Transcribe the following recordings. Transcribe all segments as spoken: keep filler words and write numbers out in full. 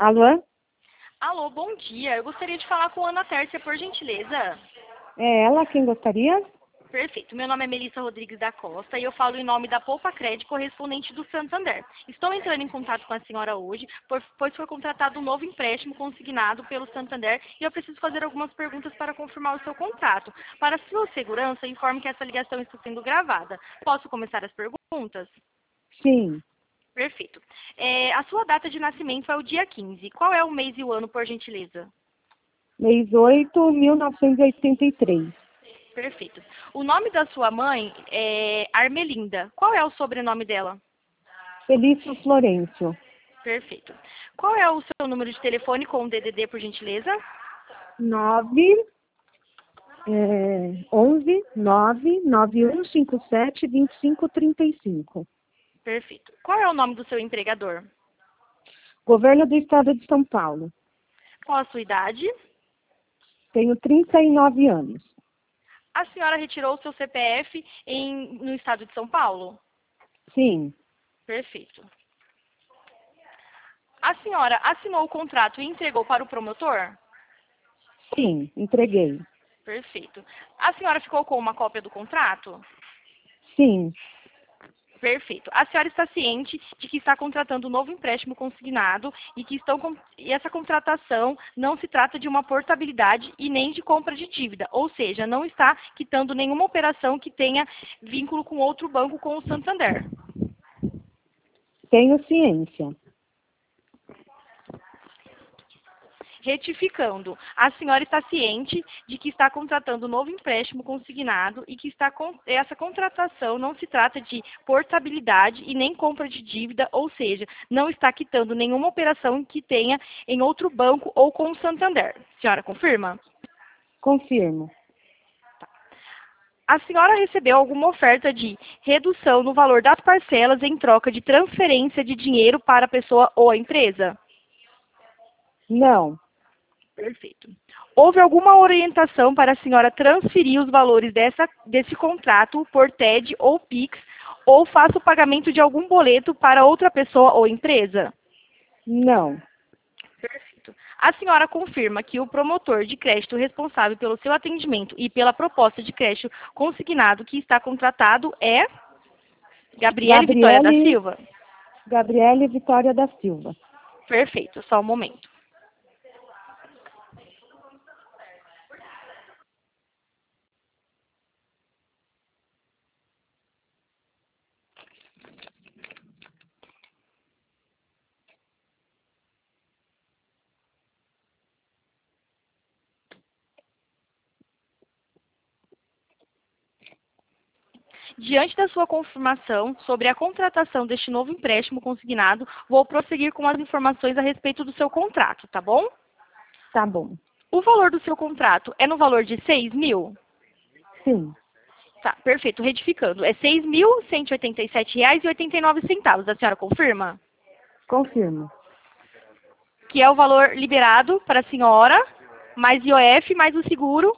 Alô? Alô, bom dia. Eu gostaria de falar com a Ana Tércia, por gentileza. É ela quem gostaria? Perfeito. Meu nome é Melissa Rodrigues da Costa e eu falo em nome da Poupa Crédito, correspondente do Santander. Estou entrando em contato com a senhora hoje, por- pois foi contratado um novo empréstimo consignado pelo Santander e eu preciso fazer algumas perguntas para confirmar o seu contrato. Para sua segurança, informe que essa ligação está sendo gravada. Posso começar as perguntas? Sim, Perfeito. É, a sua data de nascimento é o dia quinze. Qual é o mês e o ano, por gentileza? mês oito, mil novecentos e oitenta e três. Perfeito. O nome da sua mãe é Armelinda. Qual é o sobrenome dela? Felício Florencio. Perfeito. Qual é o seu número de telefone com o D D D, por gentileza? nove, é, onze, nove, nove um cinco sete, dois cinco três cinco. Perfeito. Qual é o nome do seu empregador? Governo do Estado de São Paulo. Qual a sua idade? Tenho trinta e nove anos. A senhora retirou o seu C P F em, no estado de São Paulo? Sim, Perfeito. A senhora assinou o contrato e entregou para o promotor? sim, entreguei. Perfeito. A senhora ficou com uma cópia do contrato? Sim, Perfeito. A senhora está ciente de que está contratando um novo empréstimo consignado e que estão com- e essa contratação não se trata de uma portabilidade e nem de compra de dívida, ou seja, não está quitando nenhuma operação que tenha vínculo com outro banco com o Santander. tenho ciência. Retificando, a senhora está ciente de que está contratando um novo empréstimo consignado e que está com, essa contratação não se trata de portabilidade e nem compra de dívida, ou seja, não está quitando nenhuma operação que tenha em outro banco ou com o Santander. Senhora, confirma? Confirmo. A senhora recebeu alguma oferta de redução no valor das parcelas em troca de transferência de dinheiro para a pessoa ou a empresa? Não, Perfeito. Houve alguma orientação para a senhora transferir os valores dessa, desse contrato por T E D ou Pix, ou faça o pagamento de algum boleto para outra pessoa ou empresa? não, Perfeito. A senhora confirma que o promotor de crédito responsável pelo seu atendimento e pela proposta de crédito consignado que está contratado é Gabriele Vitória da Gabriele, Silva? Gabriele Vitória da Silva. Perfeito, só um momento. Diante da sua confirmação sobre a contratação deste novo empréstimo consignado, vou prosseguir com as informações a respeito do seu contrato, tá bom? Tá bom. O valor do seu contrato é no valor de seis mil? Sim, Tá, perfeito. Retificando, é seis mil cento e oitenta e sete reais e oitenta e nove centavos. A senhora confirma? confirmo. Que é o valor liberado para a senhora, mais I O F, mais o seguro,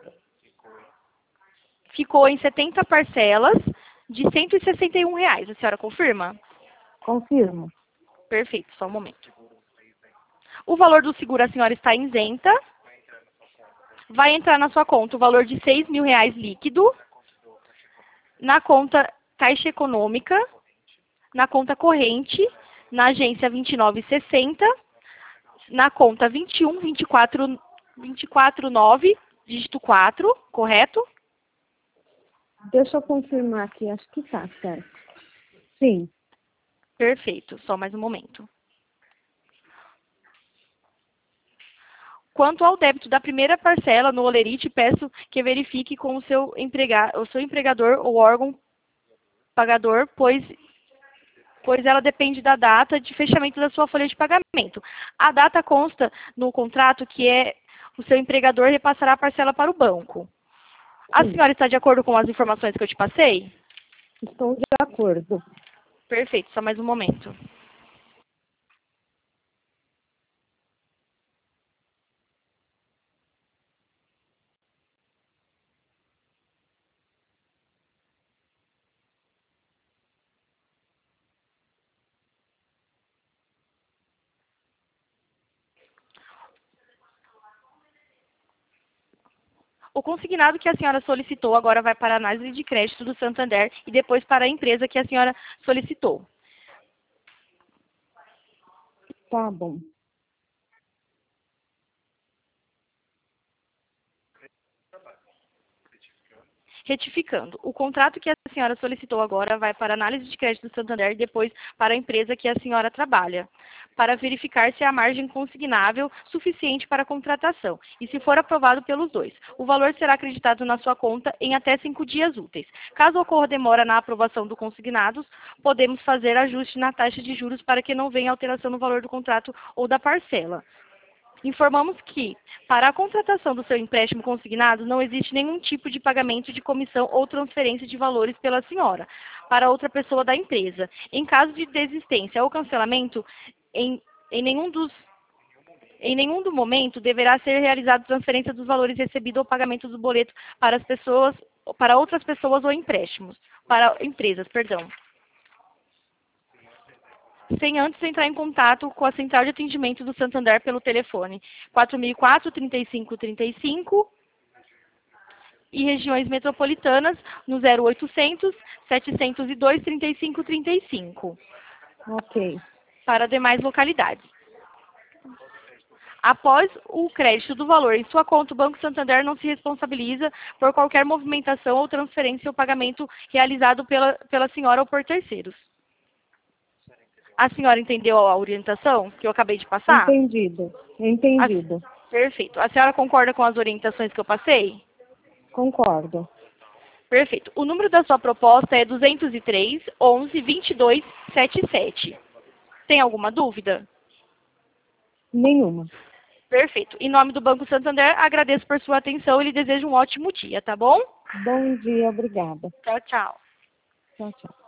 ficou em setenta parcelas de cento e sessenta e um reais. A senhora confirma? Confirmo. Perfeito, só um momento. O valor do seguro a senhora está isenta. Vai entrar na sua conta o valor de seis mil reais líquido, na conta Caixa Econômica, na conta corrente, na agência vinte e nove sessenta, na conta vinte e um, vinte e quatro, vinte e quatro nove, dígito quatro, correto? Deixa eu confirmar aqui, acho que tá certo. Sim, Perfeito, só mais um momento. Quanto ao débito da primeira parcela no Olerite, peço que verifique com o seu, emprega, o seu empregador ou órgão pagador, pois, pois ela depende da data de fechamento da sua folha de pagamento. A data consta no contrato que é o seu empregador repassará a parcela para o banco. A sim, senhora está de acordo com as informações que eu te passei? estou de acordo. Perfeito, só mais um momento. O consignado que a senhora solicitou agora vai para a análise de crédito do Santander e depois para a empresa que a senhora solicitou. Tá bom. Retificando, o contrato que a senhora solicitou agora vai para a análise de crédito do Santander e depois para a empresa que a senhora trabalha, para verificar se há margem consignável suficiente para a contratação e se for aprovado pelos dois. O valor será acreditado na sua conta em até cinco dias úteis. Caso ocorra demora na aprovação do consignado, podemos fazer ajuste na taxa de juros para que não venha alteração no valor do contrato ou da parcela. Informamos que, para a contratação do seu empréstimo consignado, não existe nenhum tipo de pagamento de comissão ou transferência de valores pela senhora para outra pessoa da empresa. Em caso de desistência ou cancelamento, em, em nenhum dos Em nenhum do momento deverá ser realizada transferência dos valores recebidos ou pagamento do boleto para as pessoas, para outras pessoas ou empréstimos, para empresas, perdão. Sem antes entrar em contato com a central de atendimento do Santander pelo telefone quatro mil e quatro, trinta e cinco, trinta e cinco e regiões metropolitanas no zero oitocentos, setecentos e dois, trinta e cinco, trinta e cinco, Ok. para demais localidades. Após o crédito do valor em sua conta, o Banco Santander não se responsabiliza por qualquer movimentação ou transferência ou pagamento realizado pela, pela senhora ou por terceiros. A senhora entendeu a orientação que eu acabei de passar? Entendido. Entendido. A, perfeito. A senhora concorda com as orientações que eu passei? Concordo. Perfeito. O número da sua proposta é duzentos e três, onze, vinte e dois, setenta e sete. Tem alguma dúvida? Nenhuma. Perfeito. Em nome do Banco Santander, agradeço por sua atenção e lhe desejo um ótimo dia, tá bom? Bom dia, obrigada. Tchau, tchau. Tchau, tchau.